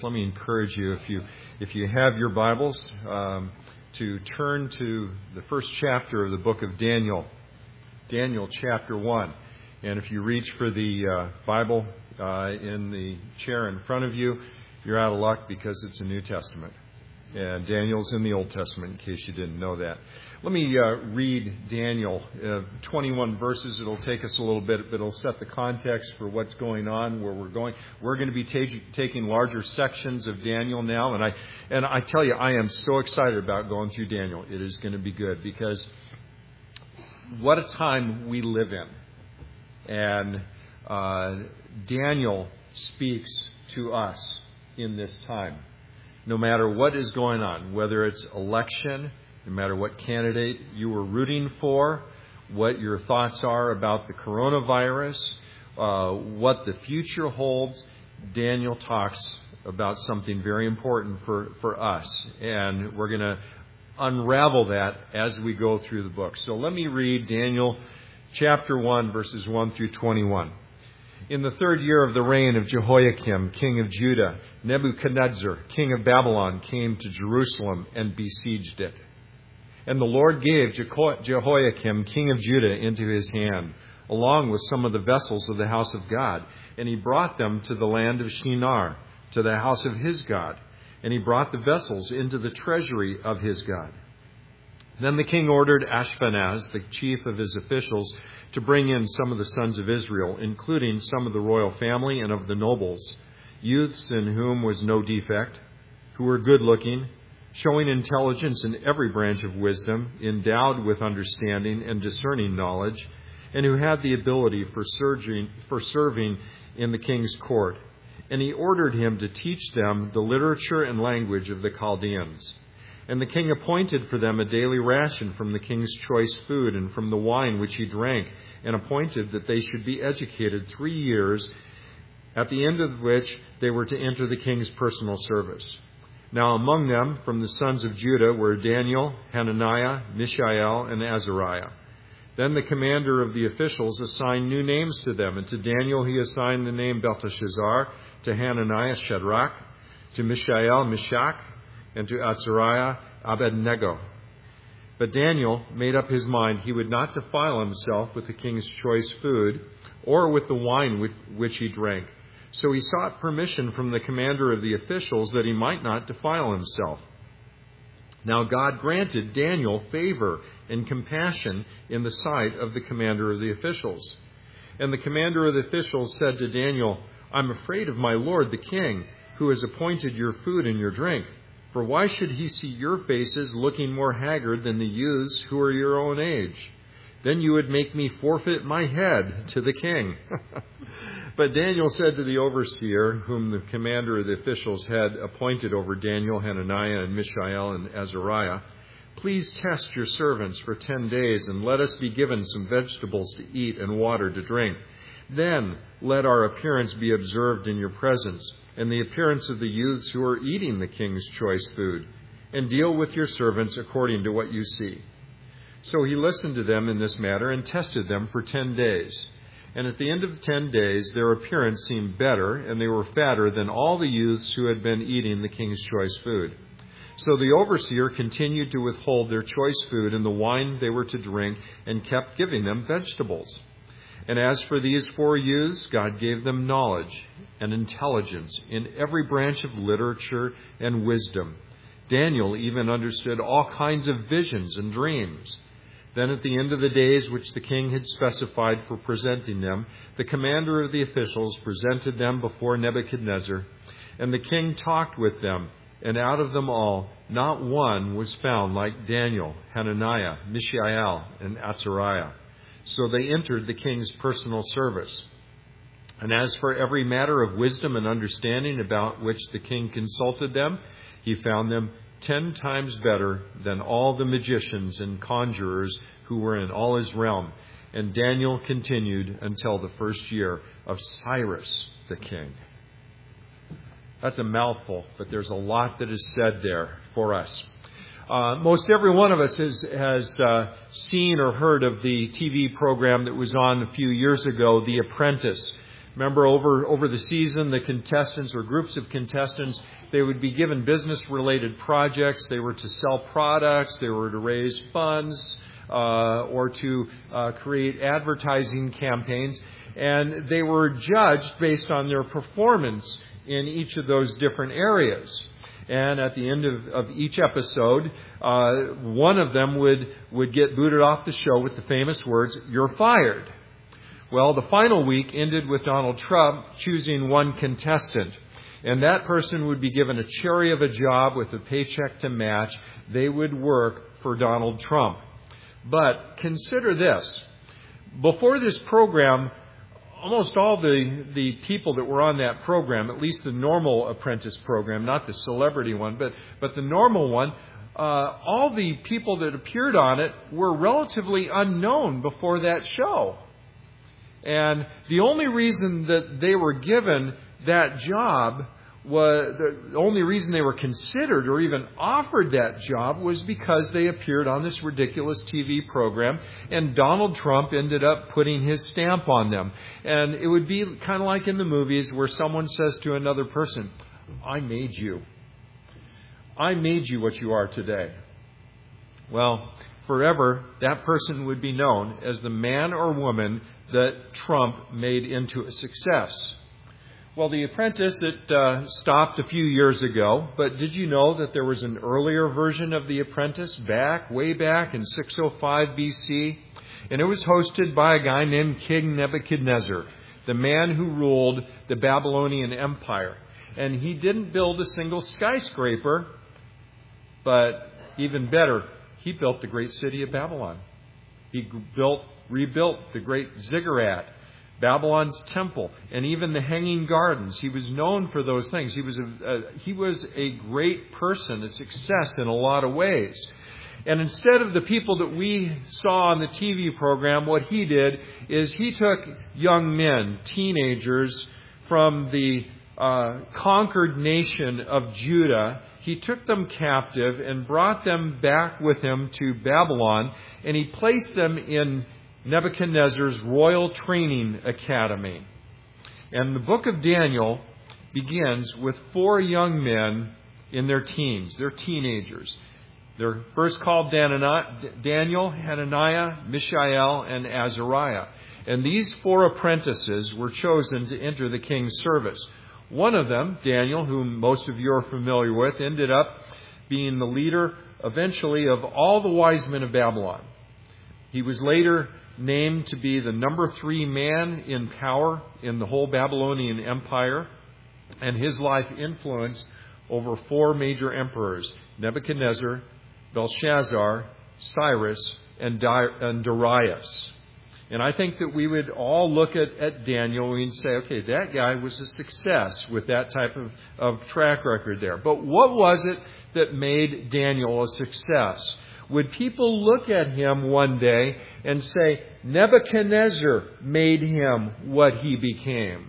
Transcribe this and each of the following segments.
Let me encourage you, if you have your Bibles, to turn to the first chapter of the book of Daniel, Daniel chapter 1. And if you reach for the Bible in the chair in front of you, you're out of luck because it's a New Testament. And Daniel's in the Old Testament, in case you didn't know that. Let me read Daniel, 21 verses. It'll take us a little bit, but it'll set the context for what's going on, where we're going. We're going to be taking larger sections of Daniel now, and I tell you, I am so excited about going through Daniel. It is going to be good, because what a time we live in. And Daniel speaks to us in this time. No matter what is going on, whether it's election, no matter what candidate you were rooting for, what your thoughts are about the coronavirus, what the future holds, Daniel talks about something very important for us. And we're going to unravel that as we go through the book. So let me read Daniel chapter 1, verses 1 through 21. In the third year of the reign of Jehoiakim, king of Judah, Nebuchadnezzar, king of Babylon, came to Jerusalem and besieged it. And the Lord gave Jehoiakim, king of Judah, into his hand, along with some of the vessels of the house of God. And he brought them to the land of Shinar, to the house of his God. And he brought the vessels into the treasury of his God. Then the king ordered Ashpenaz, the chief of his officials, to bring in some of the sons of Israel, including some of the royal family and of the nobles, youths in whom was no defect, who were good-looking, showing intelligence in every branch of wisdom, endowed with understanding and discerning knowledge, and who had the ability for serving in the king's court. And he ordered him to teach them the literature and language of the Chaldeans. And the king appointed for them a daily ration from the king's choice food and from the wine which he drank, and appointed that they should be educated 3 years, at the end of which they were to enter the king's personal service. Now among them, from the sons of Judah, were Daniel, Hananiah, Mishael, and Azariah. Then the commander of the officials assigned new names to them, and to Daniel he assigned the name Belteshazzar, to Hananiah Shadrach, to Mishael Meshach, and to Azariah Abednego. But Daniel made up his mind he would not defile himself with the king's choice food, or with the wine which he drank. So he sought permission from the commander of the officials that he might not defile himself. Now God granted Daniel favor and compassion in the sight of the commander of the officials. And the commander of the officials said to Daniel, "I'm afraid of my lord the king, who has appointed your food and your drink. For why should he see your faces looking more haggard than the youths who are your own age? Then you would make me forfeit my head to the king." But Daniel said to the overseer, whom the commander of the officials had appointed over Daniel, Hananiah, and Mishael, and Azariah, "Please test your servants for 10 days, and let us be given some vegetables to eat and water to drink. Then let our appearance be observed in your presence, and the appearance of the youths who are eating the king's choice food, and deal with your servants according to what you see." So he listened to them in this matter and tested them for 10 days. And at the end of the 10 days, their appearance seemed better, and they were fatter than all the youths who had been eating the king's choice food. So the overseer continued to withhold their choice food and the wine they were to drink, and kept giving them vegetables. And as for these 4 youths, God gave them knowledge and intelligence in every branch of literature and wisdom. Daniel even understood all kinds of visions and dreams. Then at the end of the days which the king had specified for presenting them, the commander of the officials presented them before Nebuchadnezzar. And the king talked with them, and out of them all, not one was found like Daniel, Hananiah, Mishael, and Azariah. So they entered the king's personal service. And as for every matter of wisdom and understanding about which the king consulted them, he found them 10 times better than all the magicians and conjurers who were in all his realm. And Daniel continued until the first year of Cyrus the king. That's a mouthful, but there's a lot that is said there for us. Most every one of us has seen or heard of the TV program that was on a few years ago, The Apprentice. Remember, over the season, the contestants or groups of contestants, they would be given business-related projects. They were to sell products. They were to raise funds or to create advertising campaigns. And they were judged based on their performance in each of those different areas. And at the end of each episode, one of them would get booted off the show with the famous words, "You're fired." Well, the final week ended with Donald Trump choosing one contestant. And that person would be given a cherry of a job with a paycheck to match. They would work for Donald Trump. But consider this. Before this program, almost all the people that were on that program, at least the normal apprentice program, not the celebrity one, but the normal one, all the people that appeared on it were relatively unknown before that show. And the only reason that they were given that job was, the only reason they were considered or even offered that job was because they appeared on this ridiculous TV program, and Donald Trump ended up putting his stamp on them. And it would be kind of like in the movies where someone says to another person, "I made you. I made you what you are today." Well, forever, that person would be known as the man or woman that Trump made into a success. Well, The Apprentice, it stopped a few years ago, but did you know that there was an earlier version of The Apprentice way back in 605 BC? And it was hosted by a guy named King Nebuchadnezzar, the man who ruled the Babylonian Empire. And he didn't build a single skyscraper, but even better, he built the great city of Babylon. He rebuilt the great ziggurat, Babylon's temple, and even the Hanging Gardens. He was known for those things. He was a great person, a success in a lot of ways. And instead of the people that we saw on the TV program, what he did is he took young men, teenagers from the conquered nation of Judah. He took them captive and brought them back with him to Babylon, and he placed them in Nebuchadnezzar's Royal Training Academy. And the book of Daniel begins with 4 young men in their teens. They're teenagers. They're first called Daniel, Hananiah, Mishael, and Azariah. And these 4 apprentices were chosen to enter the king's service. One of them, Daniel, whom most of you are familiar with, ended up being the leader eventually of all the wise men of Babylon. He was later named to be the number 3 man in power in the whole Babylonian Empire, and his life influenced over 4 major emperors: Nebuchadnezzar, Belshazzar, Cyrus, and Darius. And I think that we would all look at Daniel and say, okay, that guy was a success with that type of track record there. But what was it that made Daniel a success? Would people look at him one day and say, Nebuchadnezzar made him what he became?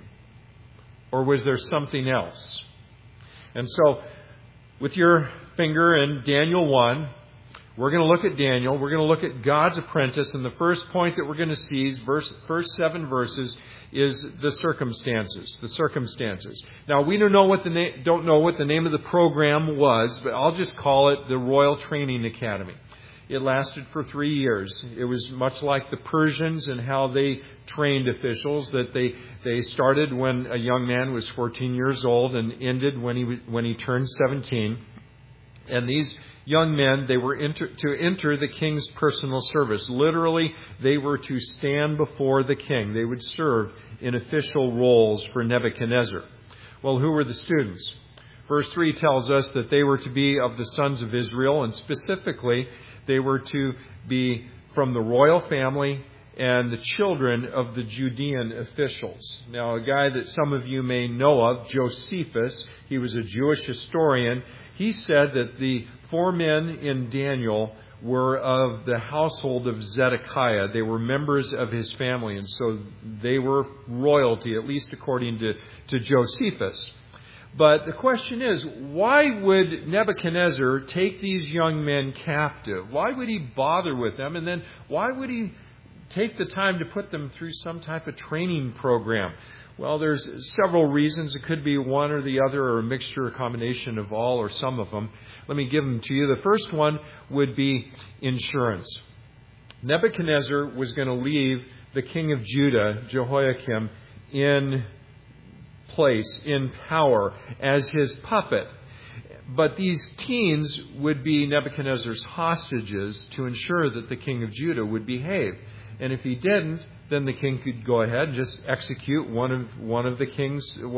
Or was there something else? And so, with your finger in Daniel 1, we're going to look at Daniel. We're going to look at God's apprentice. And the first point that we're going to see, first 7 verses, is the circumstances. The circumstances. Now, we don't know what the name of the program was, but I'll just call it the Royal Training Academy. It lasted for 3 years. It was much like the Persians and how they trained officials, that they started when a young man was 14 years old and ended when he turned 17. And these young men, they were to enter the king's personal service. Literally, they were to stand before the king. They would serve in official roles for Nebuchadnezzar. Well, who were the students? Verse 3 tells us that they were to be of the sons of Israel, and specifically, they were to be from the royal family and the children of the Judean officials. Now, a guy that some of you may know of, Josephus, he was a Jewish historian. He said that the 4 men in Daniel were of the household of Zedekiah. They were members of his family, and so they were royalty, at least according to Josephus. But the question is, why would Nebuchadnezzar take these young men captive? Why would he bother with them? And then why would he take the time to put them through some type of training program? Well, there's several reasons. It could be one or the other, or a mixture, a combination of all or some of them. Let me give them to you. The first one would be insurance. Nebuchadnezzar was going to leave the king of Judah, Jehoiakim, in place, in power, as his puppet. But these teens would be Nebuchadnezzar's hostages to ensure that the king of Judah would behave. And if he didn't, then the king could go ahead and just execute one of the king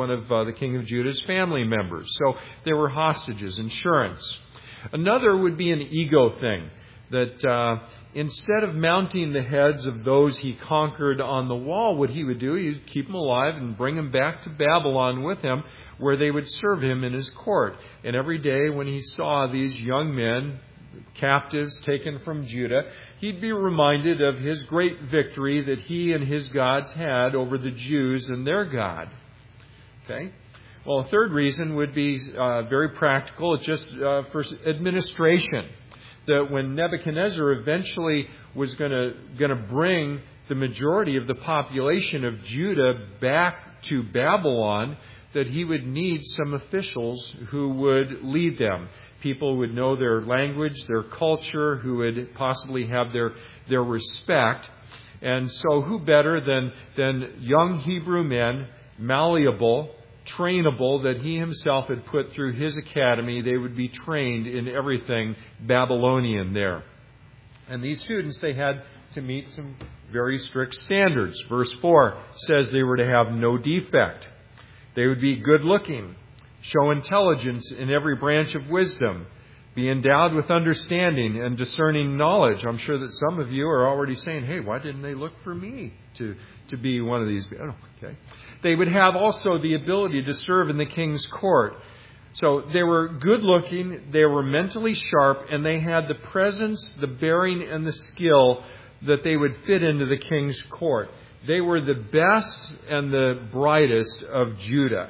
of Judah's family members. So they were hostages, insurance. Another would be an ego thing, that instead of mounting the heads of those he conquered on the wall, what he would do, he'd keep them alive and bring them back to Babylon with him, where they would serve him in his court. And every day when he saw these young men, captives taken from Judah, he'd be reminded of his great victory that he and his gods had over the Jews and their God. Okay? Well, a third reason would be very practical. It's just for administration. That when Nebuchadnezzar eventually was going to bring the majority of the population of Judah back to Babylon, that he would need some officials who would lead them. People who would know their language, their culture, who would possibly have their respect. And so who better than young Hebrew men, malleable, trainable, that he himself had put through his academy. They would be trained in everything Babylonian there. And these students, they had to meet some very strict standards. Verse 4 says they were to have no defect. They would be good looking, show intelligence in every branch of wisdom, be endowed with understanding and discerning knowledge. I'm sure that some of you are already saying, hey, why didn't they look for me to be one of these? Oh, okay. They would have also the ability to serve in the king's court. So they were good looking, they were mentally sharp, and they had the presence, the bearing, and the skill that they would fit into the king's court. They were the best and the brightest of Judah.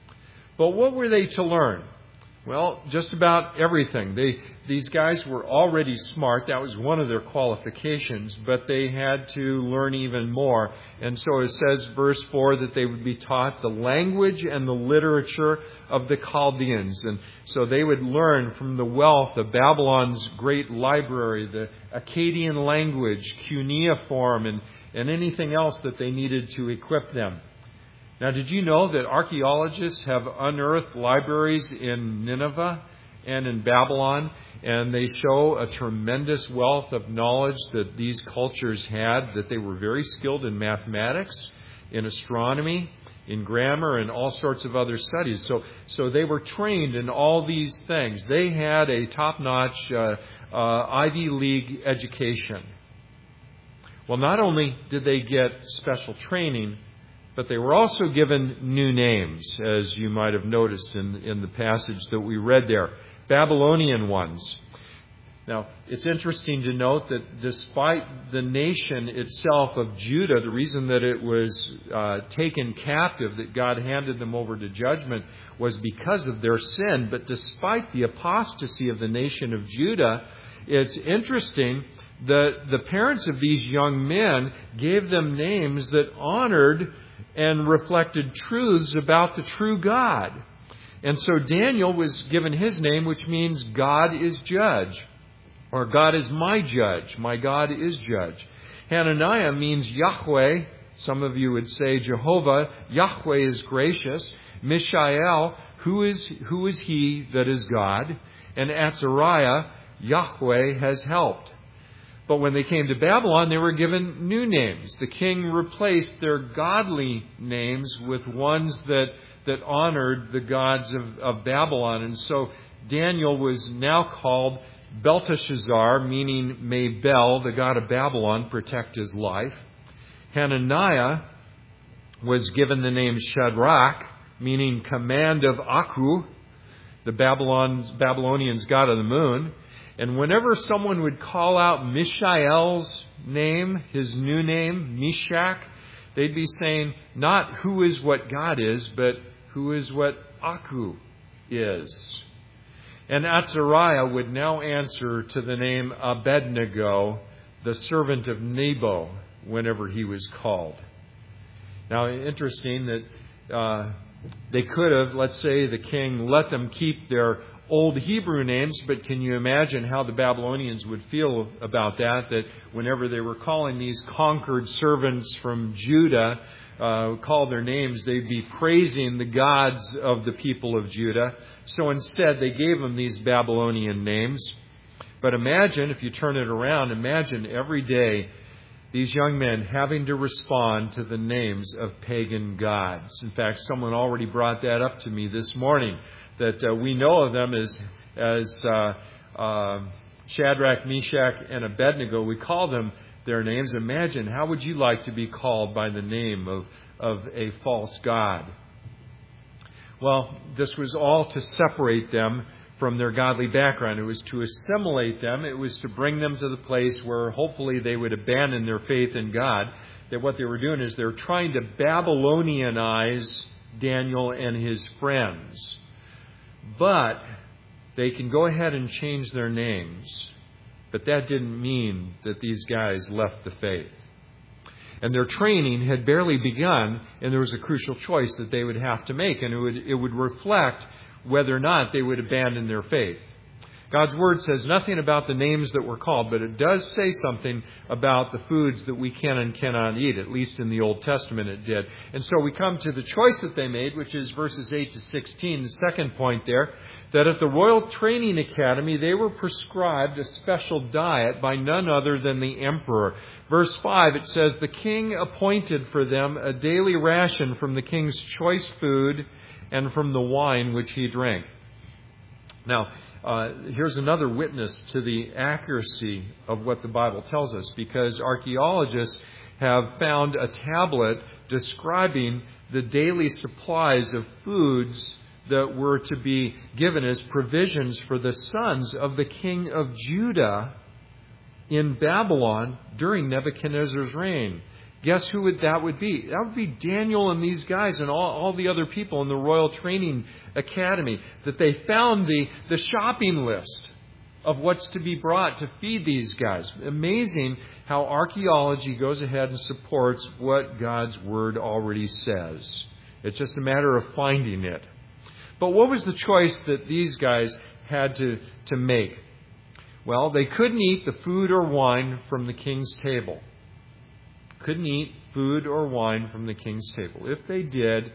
But what were they to learn? Well, just about everything. These guys were already smart. That was one of their qualifications, but they had to learn even more. And so it says, verse 4, that they would be taught the language and the literature of the Chaldeans. And so they would learn from the wealth of Babylon's great library, the Akkadian language, cuneiform, and anything else that they needed to equip them. Now, did you know that archaeologists have unearthed libraries in Nineveh and in Babylon, and they show a tremendous wealth of knowledge that these cultures had, that they were very skilled in mathematics, in astronomy, in grammar, and all sorts of other studies. So they were trained in all these things. They had a top-notch Ivy League education. Well, not only did they get special training, but they were also given new names, as you might have noticed in the passage that we read there. Babylonian ones. Now, it's interesting to note that despite the nation itself of Judah, the reason that it was taken captive, that God handed them over to judgment, was because of their sin. But despite the apostasy of the nation of Judah, it's interesting that the parents of these young men gave them names that honored and reflected truths about the true God. And so Daniel was given his name, which means God is judge, or God is my judge. My God is judge. Hananiah means Yahweh. Some of you would say Jehovah. Yahweh is gracious. Mishael, who is he that is God? And Azariah, Yahweh has helped. But when they came to Babylon, they were given new names. The king replaced their godly names with ones that honored the gods of Babylon. And so Daniel was now called Belteshazzar, meaning may Bel, the god of Babylon, protect his life. Hananiah was given the name Shadrach, meaning command of Aku, the Babylonians' god of the moon. And whenever someone would call out Mishael's name, his new name, Meshach, they'd be saying not who is what God is, but who is what Aku is. And Azariah would now answer to the name Abednego, the servant of Nebo, whenever he was called. Now, interesting that they could have, let's say, the king let them keep their old Hebrew names, but can you imagine how the Babylonians would feel about that? That whenever they were calling these conquered servants from Judah, call their names, they'd be praising the gods of the people of Judah. So instead, they gave them these Babylonian names. But imagine, if you turn it around, imagine every day these young men having to respond to the names of pagan gods. In fact, someone already brought that up to me this morning, that we know of them as Shadrach, Meshach, and Abednego. We call them their names. Imagine, how would you like to be called by the name of a false god? Well, this was all to separate them from their godly background. It was to assimilate them. It was to bring them to the place where hopefully they would abandon their faith in God. That what they were doing is they were trying to Babylonianize Daniel and his friends. But they can go ahead and change their names. But that didn't mean that these guys left the faith. And their training had barely begun, and there was a crucial choice that they would have to make, and it would reflect whether or not they would abandon their faith. God's Word says nothing about the names that were called, but it does say something about the foods that we can and cannot eat. At least in the Old Testament it did. And so we come to the choice that they made, which is verses 8 to 16, the second point there, that at the Royal Training Academy they were prescribed a special diet by none other than the emperor. Verse 5, it says, the king appointed for them a daily ration from the king's choice food and from the wine which he drank. Now, here's another witness to the accuracy of what the Bible tells us, because archaeologists have found a tablet describing the daily supplies of foods that were to be given as provisions for the sons of the king of Judah in Babylon during Nebuchadnezzar's reign. Guess who that would be? That would be Daniel and these guys and all the other people in the Royal Training Academy. That they found the shopping list of what's to be brought to feed these guys. Amazing how archaeology goes ahead and supports what God's Word already says. It's just a matter of finding it. But what was the choice that these guys had to make? Well, they couldn't eat the food or wine from the king's table. Couldn't eat food or wine from the king's table. If they did,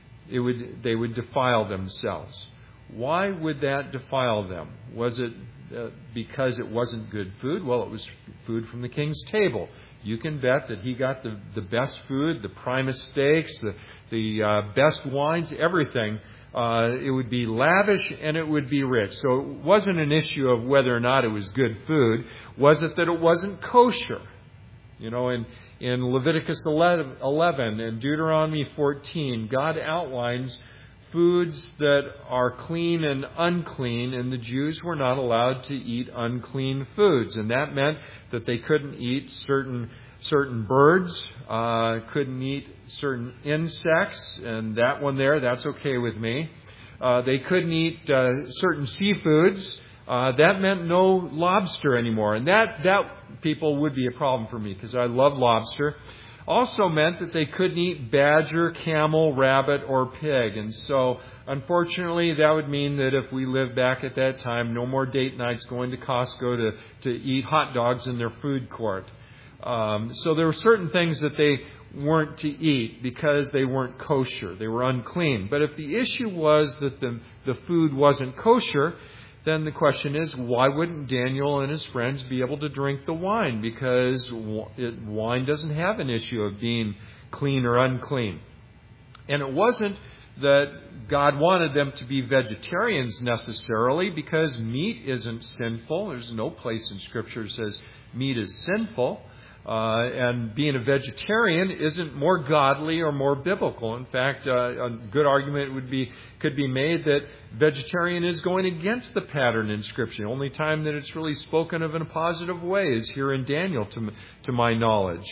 they would defile themselves. Why would that defile them? Was it because it wasn't good food? Well, it was food from the king's table. You can bet that he got the best food, the primest steaks, the best wines, everything. It would be lavish and it would be rich. So it wasn't an issue of whether or not it was good food. Was it that it wasn't kosher? You know, in Leviticus 11 and Deuteronomy 14, God outlines foods that are clean and unclean, and the Jews were not allowed to eat unclean foods. And that meant that they couldn't eat certain birds, couldn't eat certain insects, and that one there, that's okay with me. They couldn't eat certain seafoods. That meant no lobster anymore. And that people would be a problem for me because I love lobster. Also meant that they couldn't eat badger, camel, rabbit, or pig. And so, unfortunately, that would mean that if we lived back at that time, no more date nights going to Costco to eat hot dogs in their food court. So there were certain things that they weren't to eat because they weren't kosher. They were unclean. But if the issue was that the food wasn't kosher, then the question is, why wouldn't Daniel and his friends be able to drink the wine? Because wine doesn't have an issue of being clean or unclean. And it wasn't that God wanted them to be vegetarians necessarily, because meat isn't sinful. There's no place in Scripture that says meat is sinful. And being a vegetarian isn't more godly or more biblical. In fact, a good argument could be made that vegetarian is going against the pattern in Scripture. The only time that it's really spoken of in a positive way is here in Daniel, to my knowledge.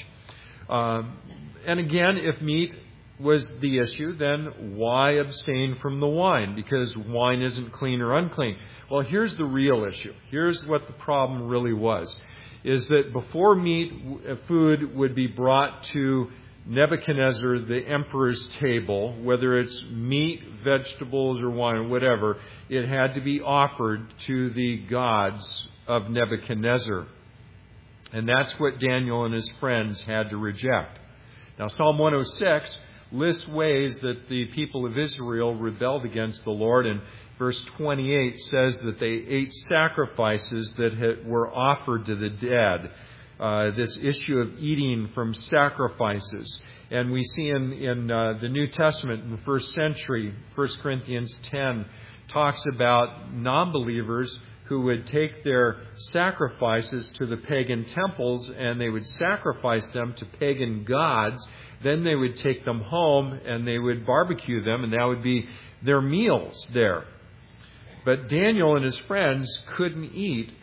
And again, if meat was the issue, then why abstain from the wine? Because wine isn't clean or unclean. Well, here's the real issue. Here's what the problem really was. Is that before food would be brought to Nebuchadnezzar, the emperor's table, whether it's meat, vegetables, or wine, whatever, it had to be offered to the gods of Nebuchadnezzar. And that's what Daniel and his friends had to reject. Now, Psalm 106 lists ways that the people of Israel rebelled against the Lord, and verse 28 says that they ate sacrifices that were offered to the dead. This issue of eating from sacrifices. And we see in the New Testament, in the first century, 1 Corinthians 10 talks about non-believers who would take their sacrifices to the pagan temples and they would sacrifice them to pagan gods. Then they would take them home and they would barbecue them, and that would be their meals there. But Daniel and his friends couldn't eat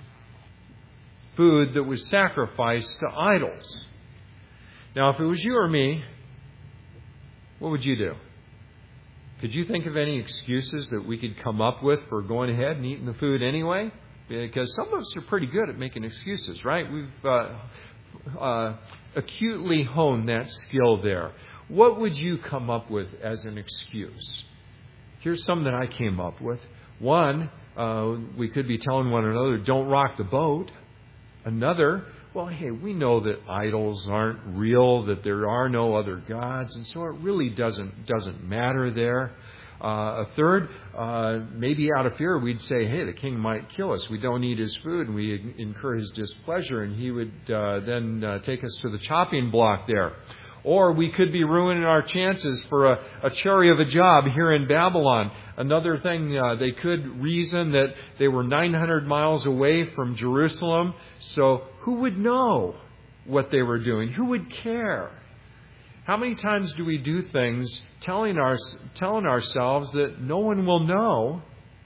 food that was sacrificed to idols. Now, if it was you or me, what would you do? Could you think of any excuses that we could come up with for going ahead and eating the food anyway? Because some of us are pretty good at making excuses, right? We've acutely honed that skill there. What would you come up with as an excuse? Here's some that I came up with. One, we could be telling one another, don't rock the boat. Another, well, hey, we know that idols aren't real, that there are no other gods, and so it really doesn't matter there. A third, maybe out of fear, we'd say, hey, the king might kill us. We don't eat his food, and we incur his displeasure, and he would then take us to the chopping block there. Or we could be ruining our chances for a cherry of a job here in Babylon. Another thing, they could reason that they were 900 miles away from Jerusalem. So who would know what they were doing? Who would care? How many times do we do things telling ourselves that no one will know,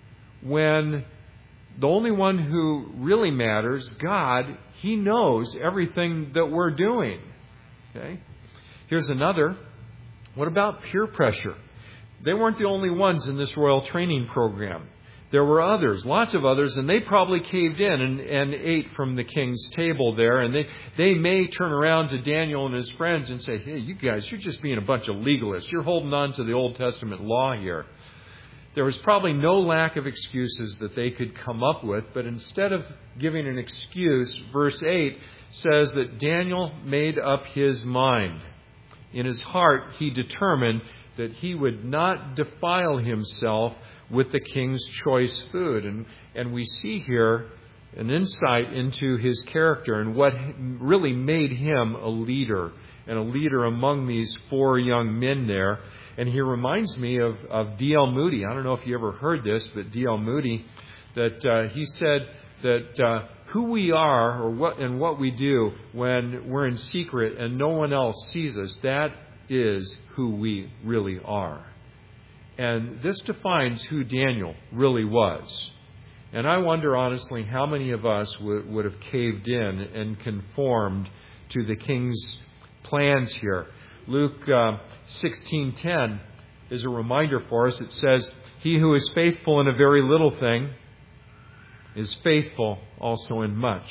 when the only one who really matters, God, He knows everything that we're doing? Okay? Here's another. What about peer pressure? They weren't the only ones in this royal training program. There were others, lots of others, and they probably caved in and ate from the king's table there. And they may turn around to Daniel and his friends and say, hey, you guys, you're just being a bunch of legalists. You're holding on to the Old Testament law here. There was probably no lack of excuses that they could come up with, but instead of giving an excuse, verse 8 says that Daniel made up his mind. In his heart, he determined that he would not defile himself with the king's choice food. And we see here an insight into his character and what really made him a leader, and a leader among these four young men there. And he reminds me of D.L. Moody. I don't know if you ever heard this, but D.L. Moody, that he said that who we are, or what we do when we're in secret and no one else sees us, that is who we really are. And this defines who Daniel really was. And I wonder, honestly, how many of us would have caved in and conformed to the king's plans here. Luke 16:10 is a reminder for us. It says, he who is faithful in a very little thing is faithful also in much.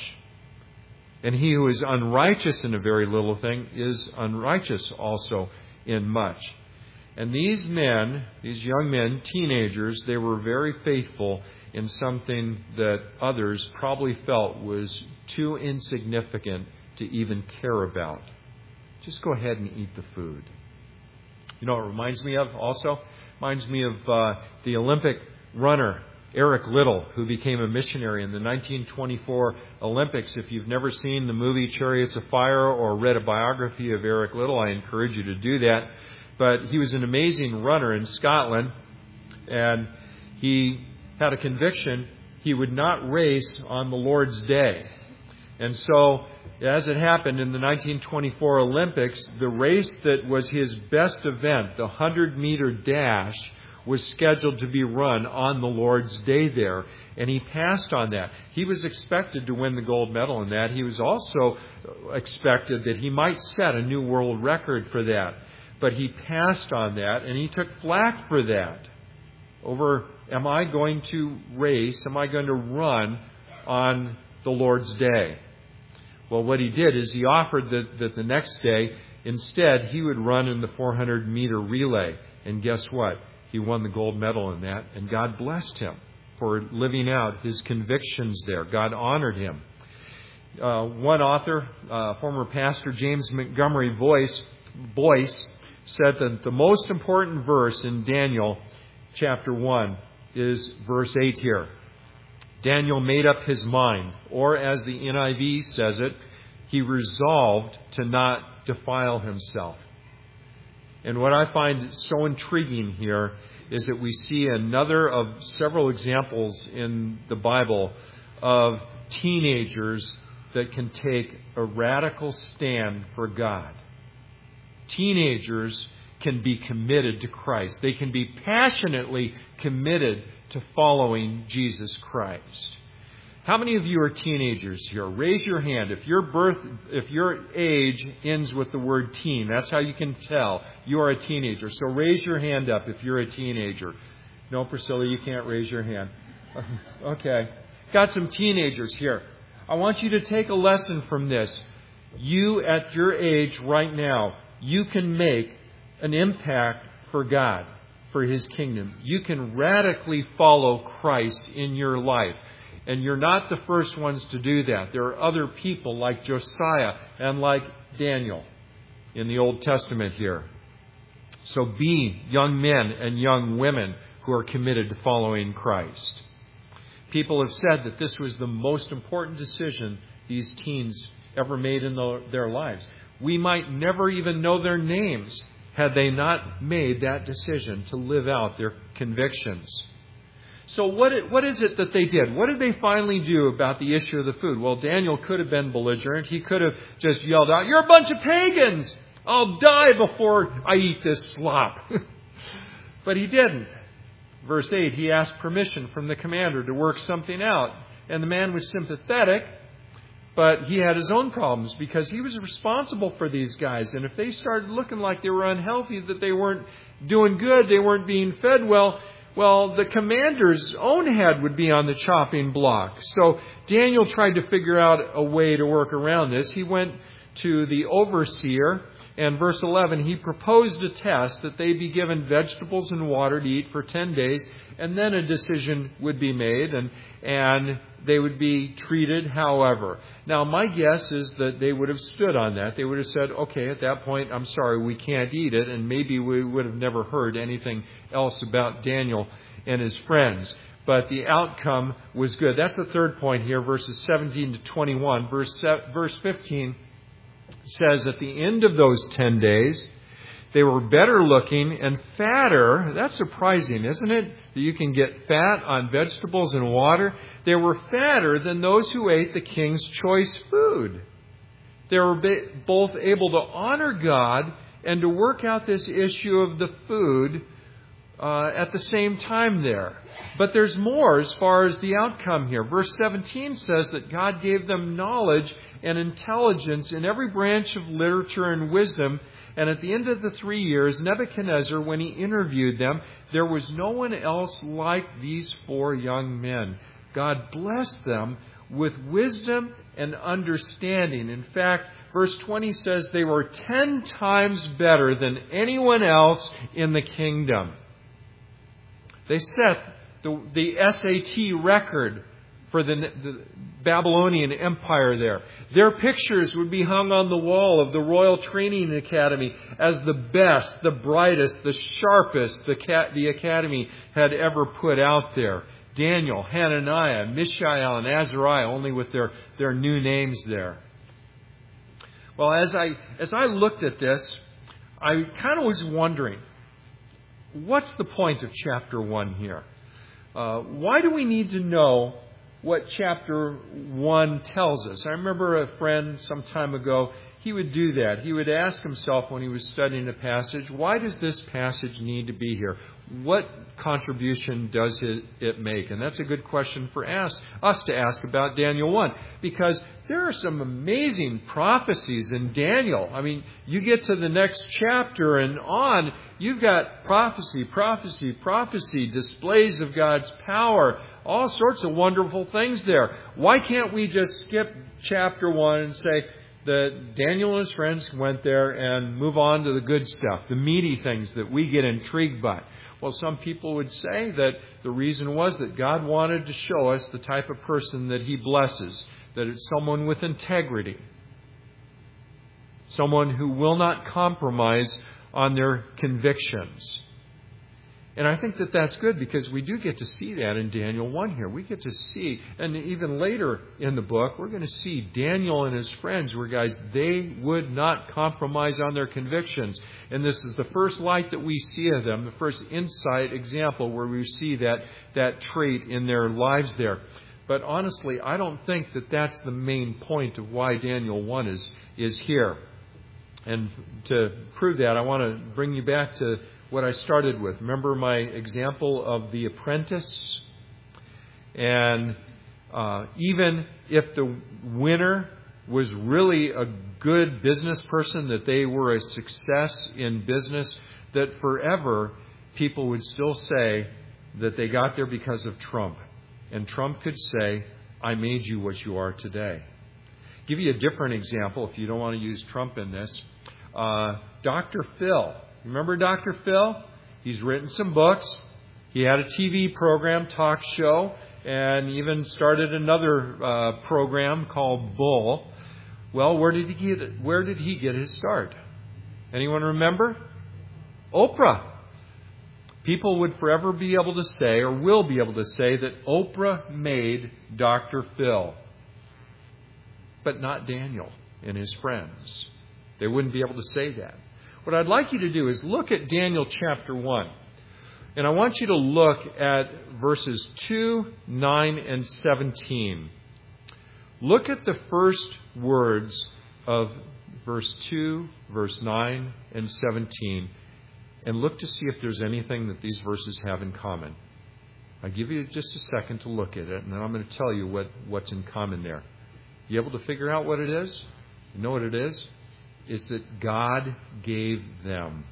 And he who is unrighteous in a very little thing is unrighteous also in much. And these men, these young men, teenagers, they were very faithful in something that others probably felt was too insignificant to even care about. Just go ahead and eat the food. You know what it reminds me of also? It reminds me of the Olympic runner, Eric Liddell, who became a missionary in the 1924 Olympics. If you've never seen the movie Chariots of Fire or read a biography of Eric Liddell, I encourage you to do that. But he was an amazing runner in Scotland, and he had a conviction he would not race on the Lord's Day. And so, as it happened in the 1924 Olympics, the race that was his best event, the 100-meter dash, was scheduled to be run on the Lord's Day there. And he passed on that. He was expected to win the gold medal in that. He was also expected that he might set a new world record for that. But he passed on that, and he took flack for that. Over, am I going to race, am I going to run on the Lord's Day? Well, what he did is he offered that the next day Instead, he would run in the 400-meter relay. And guess what? He won the gold medal in that, and God blessed him for living out his convictions there. God honored him. One author, former pastor James Montgomery Boyce, said that the most important verse in Daniel chapter 1 is verse 8 here. Daniel made up his mind, or as the NIV says it, he resolved to not defile himself. And what I find so intriguing here is that we see another of several examples in the Bible of teenagers that can take a radical stand for God. Teenagers can be committed to Christ. They can be passionately committed to following Jesus Christ. How many of you are teenagers here? Raise your hand. If your age ends with the word teen, that's how you can tell you are a teenager. So raise your hand up if you're a teenager. No, Priscilla, you can't raise your hand. Okay. Got some teenagers here. I want you to take a lesson from this. You, at your age right now, you can make an impact for God, for His kingdom. You can radically follow Christ in your life. And you're not the first ones to do that. There are other people like Josiah and like Daniel in the Old Testament here. So be young men and young women who are committed to following Christ. People have said that this was the most important decision these teens ever made in their lives. We might never even know their names had they not made that decision to live out their convictions. So what is it that they did? What did they finally do about the issue of the food? Well, Daniel could have been belligerent. He could have just yelled out, "You're a bunch of pagans! I'll die before I eat this slop." But he didn't. Verse 8, he asked permission from the commander to work something out. And the man was sympathetic, but he had his own problems because he was responsible for these guys. And if they started looking like they were unhealthy, that they weren't doing good, they weren't being fed well, the commander's own head would be on the chopping block. So Daniel tried to figure out a way to work around this. He went to the overseer, and verse 11, he proposed a test that they be given vegetables and water to eat for 10 days, and then a decision would be made, and they would be treated however. Now, my guess is that they would have stood on that. They would have said, okay, at that point, I'm sorry, we can't eat it, and maybe we would have never heard anything else about Daniel and his friends. But the outcome was good. That's the third point here, verses 17 to 21. Verse 15 says, at the end of those 10 days, they were better looking and fatter. That's surprising, isn't it? That you can get fat on vegetables and water. They were fatter than those who ate the king's choice food. They were both able to honor God and to work out this issue of the food at the same time there. But there's more as far as the outcome here. Verse 17 says that God gave them knowledge and intelligence in every branch of literature and wisdom. And at the end of the 3 years, Nebuchadnezzar, when he interviewed them, there was no one else like these 4 young men. God blessed them with wisdom and understanding. In fact, verse 20 says they were 10 times better than anyone else in the kingdom. They set the SAT record for the Babylonian Empire there. Their pictures would be hung on the wall of the Royal Training Academy as the best, the brightest, the sharpest the Academy had ever put out there. Daniel, Hananiah, Mishael, and Azariah, only with their new names there. Well, as I looked at this, I kind of was wondering, what's the point of chapter 1 here? Why do we need to know what chapter 1 tells us? I remember a friend some time ago, he would do that. He would ask himself when he was studying a passage, why does this passage need to be here? What contribution does it make? And that's a good question for us to ask about Daniel 1, because there are some amazing prophecies in Daniel. I mean, you get to the next chapter and on, you've got prophecy, displays of God's power, all sorts of wonderful things there. Why can't we just skip chapter 1 and say, that Daniel and his friends went there and move on to the good stuff, the meaty things that we get intrigued by. Well, some people would say that the reason was that God wanted to show us the type of person that He blesses, that it's someone with integrity, someone who will not compromise on their convictions. And I think that that's good because we do get to see that in Daniel 1 here. We get to see, and even later in the book, we're going to see Daniel and his friends were guys, they would not compromise on their convictions. And this is the first light that we see of them, the first insight example where we see that trait in their lives there. But honestly, I don't think that that's the main point of why Daniel 1 is here. And to prove that, I want to bring you back to what I started with. Remember my example of the apprentice? And even if the winner was really a good business person, that they were a success in business, that forever people would still say that they got there because of Trump. And Trump could say, I made you what you are today. Give you a different example if you don't want to use Trump in this. Dr. Phil. Remember Dr. Phil? He's written some books. He had a TV program, talk show, and even started another program called Bull. Well, where did he get his start? Anyone remember? Oprah. People would forever be able to say, or will be able to say, that Oprah made Dr. Phil. But not Daniel and his friends. They wouldn't be able to say that. What I'd like you to do is look at Daniel chapter 1. And I want you to look at verses 2, 9, and 17. Look at the first words of verse 2, verse 9, and 17. And look to see if there's anything that these verses have in common. I'll give you just a second to look at it, and then I'm going to tell you what's in common there. You able to figure out what it is? You know what it is? It's that God gave them.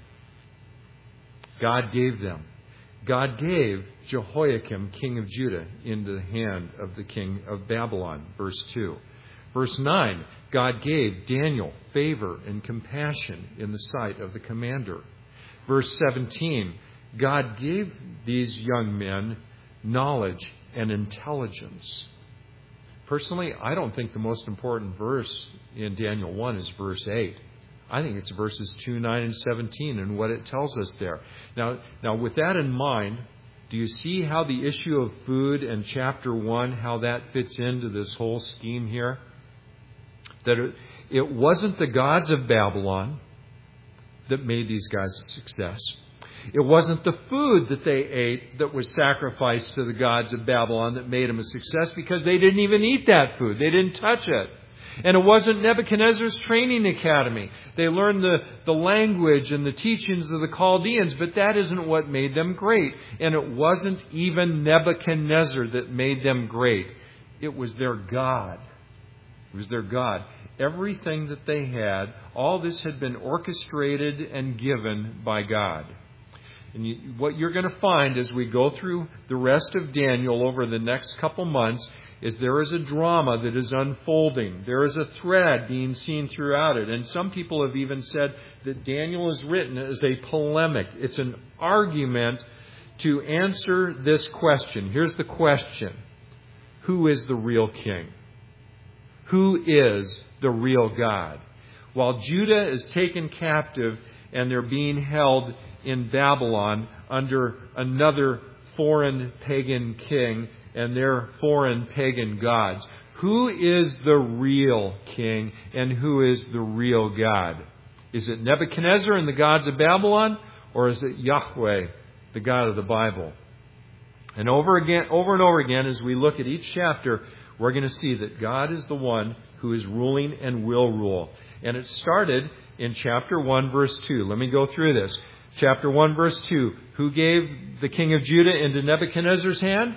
God gave them. God gave Jehoiakim, king of Judah, into the hand of the king of Babylon. Verse 2. Verse 9. God gave Daniel favor and compassion in the sight of the commander. Verse 17. God gave these young men knowledge and intelligence. Personally, I don't think the most important verse in Daniel 1 is verse 8. I think it's verses 2, 9, and 17 and what it tells us there. Now, with that in mind, do you see how the issue of food in chapter 1, how that fits into this whole scheme here? That it wasn't the gods of Babylon that made these guys a success. It wasn't the food that they ate that was sacrificed to the gods of Babylon that made them a success, because they didn't even eat that food. They didn't touch it. And it wasn't Nebuchadnezzar's training academy. They learned the language and the teachings of the Chaldeans, but that isn't what made them great. And it wasn't even Nebuchadnezzar that made them great. It was their God. It was their God. Everything that they had, all this had been orchestrated and given by God. And what you're going to find as we go through the rest of Daniel over the next couple months is there is a drama that is unfolding. There is a thread being seen throughout it. And some people have even said that Daniel is written as a polemic. It's an argument to answer this question. Here's the question. Who is the real king? Who is the real God? While Judah is taken captive and they're being held in Babylon under another foreign pagan king and their foreign pagan gods, who is the real king and who is the real God? Is it Nebuchadnezzar and the gods of Babylon, or is it Yahweh, the God of the Bible? And over and over again, as we look at each chapter, we're going to see that God is the one who is ruling and will rule. And it started in chapter 1, verse 2. Let me go through this. Chapter 1, verse 2. Who gave the king of Judah into Nebuchadnezzar's hand?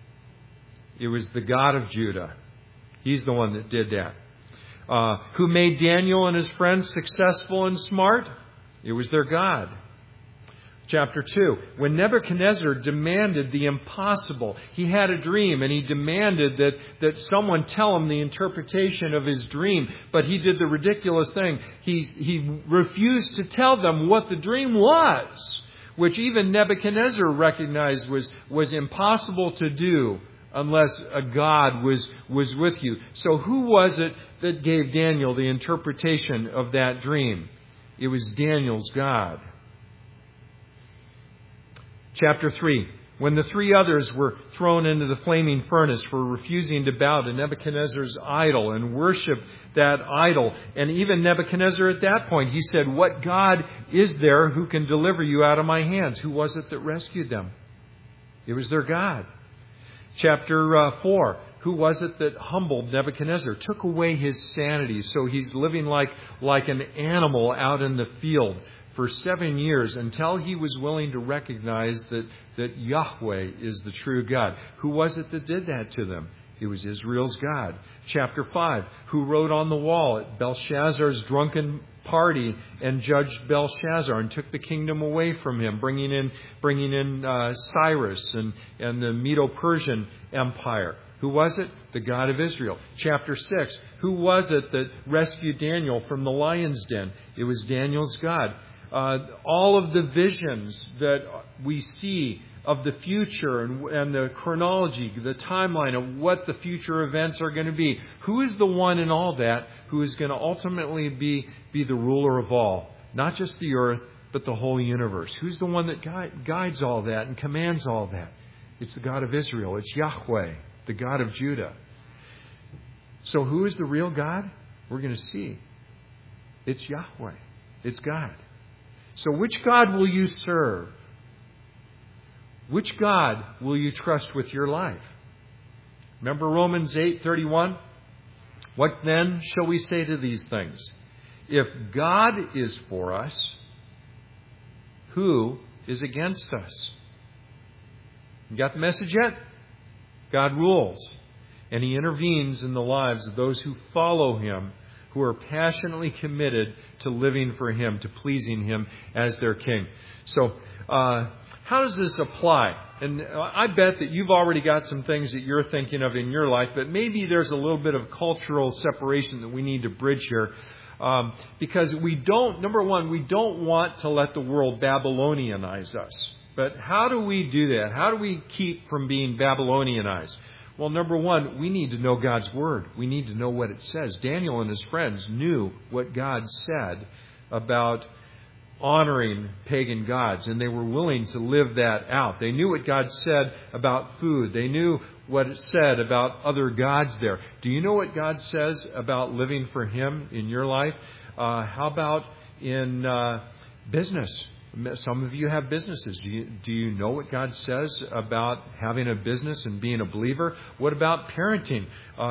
It was the God of Judah. He's the one that did that. Who made Daniel and his friends successful and smart? It was their God. Chapter 2, when Nebuchadnezzar demanded the impossible, he had a dream and he demanded that someone tell him the interpretation of his dream, but he did the ridiculous thing. He refused to tell them what the dream was, which even Nebuchadnezzar recognized was impossible to do unless a God was with you. So who was it that gave Daniel the interpretation of that dream? It was Daniel's God. Chapter 3, when the three others were thrown into the flaming furnace for refusing to bow to Nebuchadnezzar's idol and worship that idol. And even Nebuchadnezzar at that point, he said, what God is there who can deliver you out of my hands? Who was it that rescued them? It was their God. Chapter 4, who was it that humbled Nebuchadnezzar, took away his sanity so he's living like an animal out in the field for 7 years until he was willing to recognize that Yahweh is the true God. Who was it that did that to them? It was Israel's God. Chapter 5, who wrote on the wall at Belshazzar's drunken party and judged Belshazzar and took the kingdom away from him, bringing in Cyrus and the Medo-Persian Empire. Who was it? The God of Israel. Chapter 6, who was it that rescued Daniel from the lion's den? It was Daniel's God. All of the visions that we see of the future and the chronology, the timeline of what the future events are going to be. Who is the one in all that who is going to ultimately be the ruler of all? Not just the earth, but the whole universe. Who's the one that guides all that and commands all that? It's the God of Israel. It's Yahweh, the God of Judah. So who is the real God? We're going to see. It's Yahweh. It's God. So which God will you serve? Which God will you trust with your life? Remember Romans 8:31? What then shall we say to these things? If God is for us, who is against us? You got the message yet? God rules, and He intervenes in the lives of those who follow Him, who are passionately committed to living for Him, to pleasing Him as their King. So, how does this apply? And I bet that you've already got some things that you're thinking of in your life, but maybe there's a little bit of cultural separation that we need to bridge here. Because number one, we don't want to let the world Babylonianize us. But how do we do that? How do we keep from being Babylonianized? Well, number one, we need to know God's Word. We need to know what it says. Daniel and his friends knew what God said about honoring pagan gods, and they were willing to live that out. They knew what God said about food. They knew what it said about other gods there. Do you know what God says about living for Him in your life? How about in business? Some of you have businesses. Do you know what God says about having a business and being a believer? What about parenting?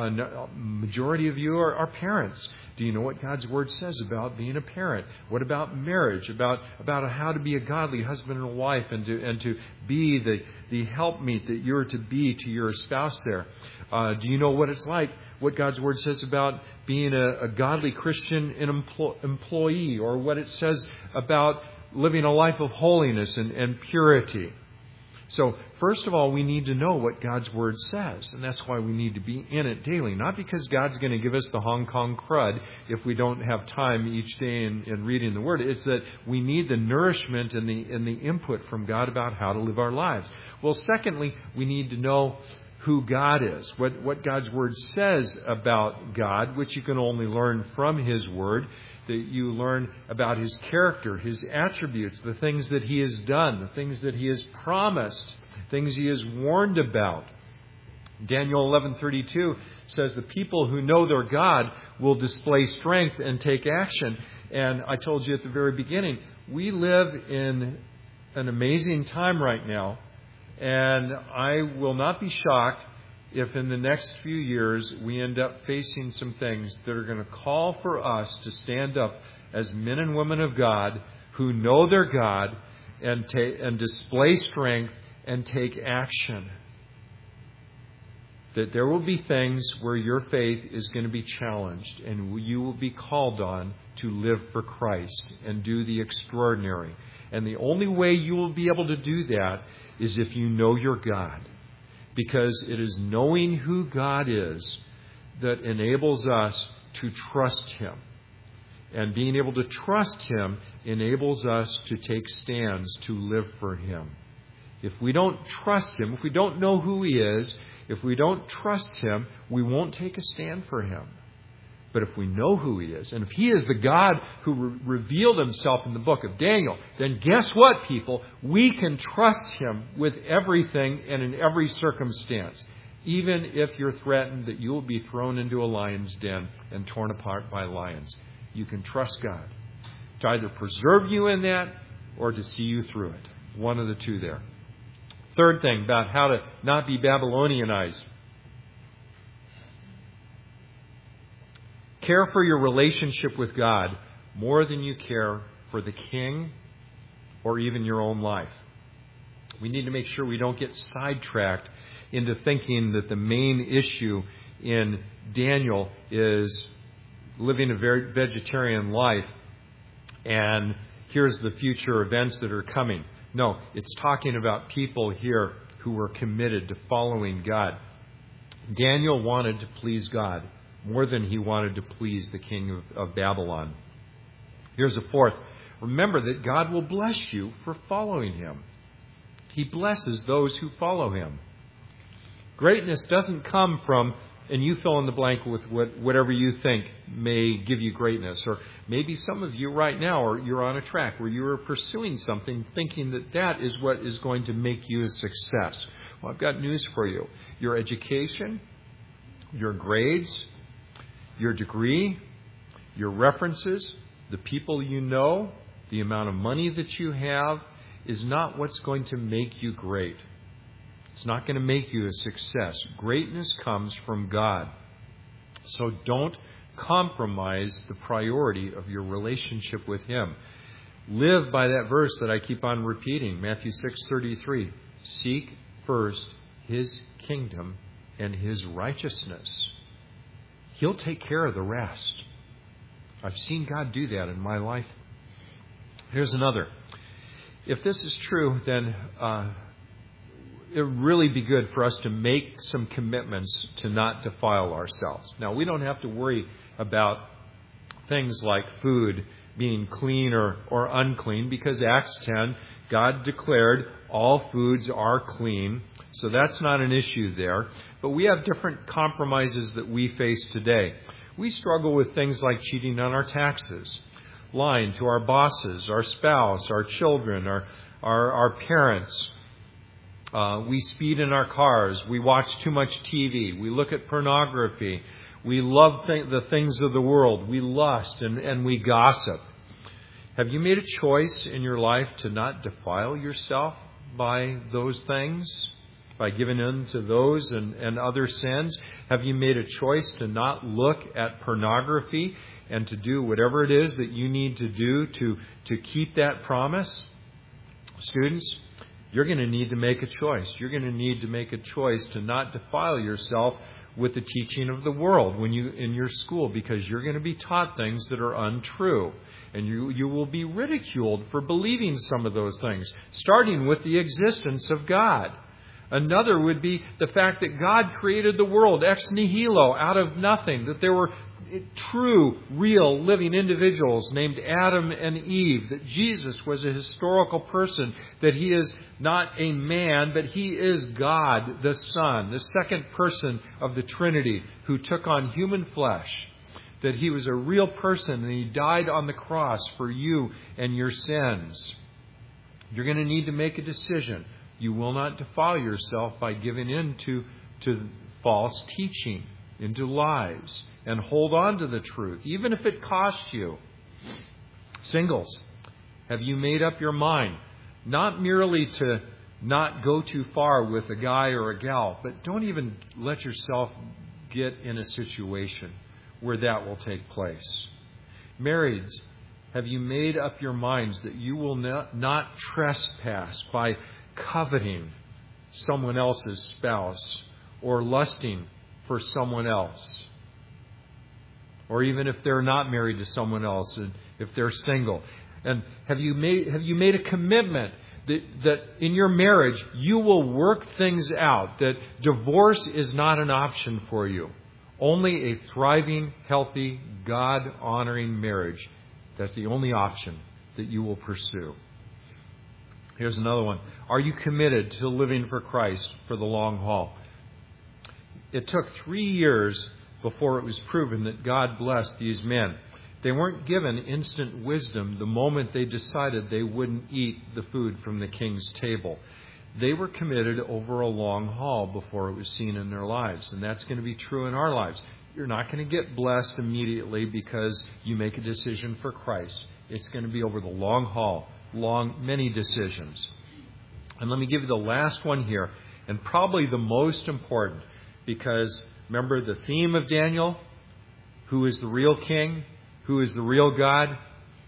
Majority of you are parents. Do you know what God's Word says about being a parent? What about marriage? About how to be a godly husband and wife and to be the helpmeet that you're to be to your spouse there? Do you know what it's like? What God's Word says about being a godly Christian employee, or what it says about living a life of holiness and purity. So, first of all, we need to know what God's Word says. And that's why we need to be in it daily. Not because God's going to give us the Hong Kong crud if we don't have time each day in reading the Word. It's that we need the nourishment and the input from God about how to live our lives. Well, secondly, we need to know who God is, what God's Word says about God, which you can only learn from His Word. That you learn about His character, His attributes, the things that He has done, the things that He has promised, things He has warned about. Daniel 11:32 says the people who know their God will display strength and take action. And I told you at the very beginning, we live in an amazing time right now, and I will not be shocked if in the next few years we end up facing some things that are going to call for us to stand up as men and women of God who know their God and display strength and take action. That there will be things where your faith is going to be challenged, and you will be called on to live for Christ and do the extraordinary And the only way you will be able to do that is if you know your God. Because it is knowing who God is that enables us to trust Him. And being able to trust Him enables us to take stands to live for Him. If we don't trust Him, if we don't know who He is, if we don't trust Him, we won't take a stand for Him. But if we know who He is, and if He is the God who revealed Himself in the book of Daniel, then guess what, people? We can trust Him with everything and in every circumstance. Even if you're threatened that you will be thrown into a lion's den and torn apart by lions. You can trust God to either preserve you in that or to see you through it. One of the two there. Third thing about how to not be Babylonianized. Care for your relationship with God more than you care for the king or even your own life. We need to make sure we don't get sidetracked into thinking that the main issue in Daniel is living a very vegetarian life and here's the future events that are coming. No, it's talking about people here who were committed to following God. Daniel wanted to please God more than he wanted to please the king of Babylon. Here's a fourth. Remember that God will bless you for following Him. He blesses those who follow Him. Greatness doesn't come from, and you fill in the blank with whatever you think may give you greatness. Or maybe some of you right now, or you're on a track where you are pursuing something thinking that that is what is going to make you a success. Well, I've got news for you. Your education, your grades, your degree, your references, the people you know, the amount of money that you have is not what's going to make you great. It's not going to make you a success. Greatness comes from God. So don't compromise the priority of your relationship with Him. Live by that verse that I keep on repeating, Matthew 6:33. Seek first His kingdom and His righteousness. He'll take care of the rest. I've seen God do that in my life. Here's another. If this is true, then it would really be good for us to make some commitments to not defile ourselves. Now, we don't have to worry about things like food being clean or unclean because Acts 10, God declared all foods are clean. So that's not an issue there. But we have different compromises that we face today. We struggle with things like cheating on our taxes, lying to our bosses, our spouse, our children, our parents. We speed in our cars. We watch too much TV. We look at pornography. We love the things of the world. We lust and we gossip. Have you made a choice in your life to not defile yourself by those things? By giving in to those and other sins? Have you made a choice to not look at pornography and to do whatever it is that you need to do to keep that promise? Students, you're going to need to make a choice. You're going to need to make a choice to not defile yourself with the teaching of the world when you in your school, because you're going to be taught things that are untrue. And you will be ridiculed for believing some of those things, starting with the existence of God. Another would be the fact that God created the world ex nihilo, out of nothing, that there were true, real, living individuals named Adam and Eve, that Jesus was a historical person, that He is not a man, but He is God, the Son, the second person of the Trinity, who took on human flesh, that He was a real person and He died on the cross for you and your sins. You're going to need to make a decision. You will not defile yourself by giving in to false teaching, into lies, and hold on to the truth, even if it costs you. Singles, have you made up your mind? Not merely to not go too far with a guy or a gal, but don't even let yourself get in a situation where that will take place. Marrieds, have you made up your minds that you will not trespass by coveting someone else's spouse or lusting for someone else? Or even if they're not married to someone else, and if they're single. And have you made a commitment that in your marriage you will work things out, that divorce is not an option for you? Only a thriving, healthy, God-honoring marriage. That's the only option that you will pursue. Here's another one. Are you committed to living for Christ for the long haul? It took 3 years before it was proven that God blessed these men. They weren't given instant wisdom the moment they decided they wouldn't eat the food from the king's table. They were committed over a long haul before it was seen in their lives. And that's going to be true in our lives. You're not going to get blessed immediately because you make a decision for Christ. It's going to be over the long haul, many decisions. And let me give you the last one here, and probably the most important, because remember the theme of Daniel? Who is the real king? Who is the real God?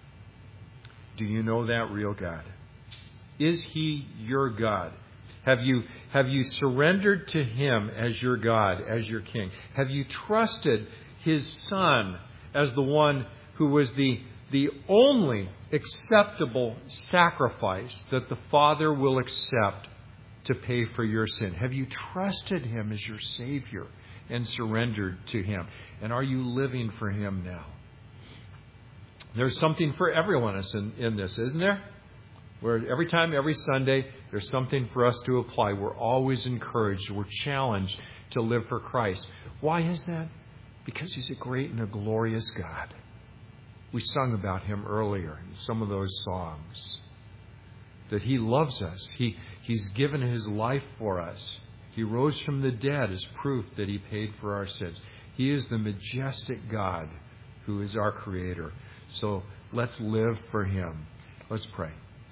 Do you know that real God? Is He your God? Have you surrendered to Him as your God, as your King? Have you trusted His Son as the one who was the only acceptable sacrifice that the Father will accept to pay for your sin? Have you trusted Him as your Savior and surrendered to Him? And are you living for Him now? There's something for everyone in this, isn't there? Where every Sunday, there's something for us to apply. We're always encouraged. We're challenged to live for Christ. Why is that? Because He's a great and a glorious God. We sung about Him earlier in some of those songs. That He loves us. He's given His life for us. He rose from the dead as proof that He paid for our sins. He is the majestic God who is our Creator. So let's live for Him. Let's pray.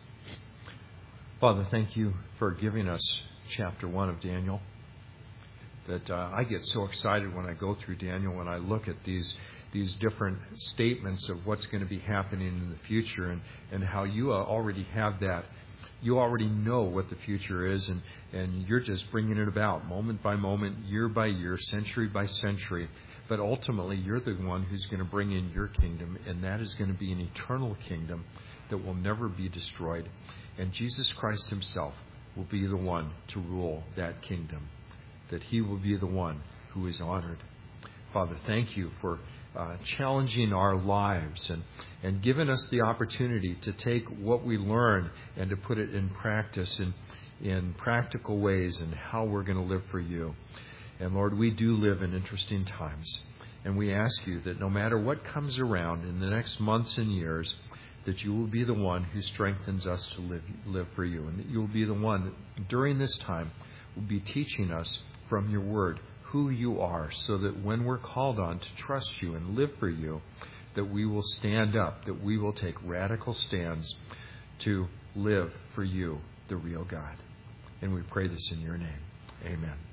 Father, thank You for giving us chapter 1 of Daniel. That I get so excited when I go through Daniel, when I look at these different statements of what's going to be happening in the future, and how You already have that. You already know what the future is, and You're just bringing it about moment by moment, year by year, century by century. But ultimately, You're the one who's going to bring in Your kingdom, and that is going to be an eternal kingdom that will never be destroyed. And Jesus Christ Himself will be the one to rule that kingdom, that He will be the one who is honored. Father, thank You for challenging our lives and giving us the opportunity to take what we learn and to put it in practice in practical ways and how we're going to live for You. And Lord, we do live in interesting times. And we ask You that no matter what comes around in the next months and years, that You will be the one who strengthens us to live for You. And that You will be the one that during this time will be teaching us from Your Word who You are, so that when we're called on to trust You and live for You, that we will stand up, that we will take radical stands to live for You, the real God. And we pray this in Your name. Amen.